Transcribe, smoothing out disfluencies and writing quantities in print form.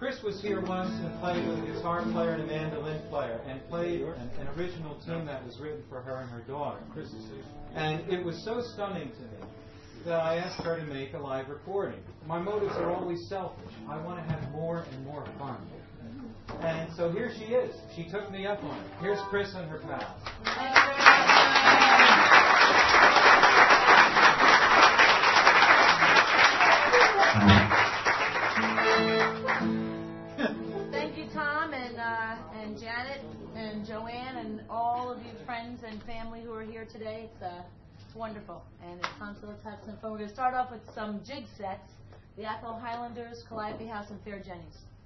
Chris was here once and played with a guitar player and a mandolin player and played an original tune that was written for her and her daughter. And it was so stunning to me that I asked her to make a live recording. My motives are always selfish. I want to have more and more fun. And so here she is. She took me up on it. Here's Chris and her pals. Thank you, Tom, and Janet, and Joanne, and all of you friends and family who are here today. It's wonderful. And it's time, so let's have some fun. We're going to start off with some jig sets. The Athol Highlanders, Calliope House, and Fair Jennies.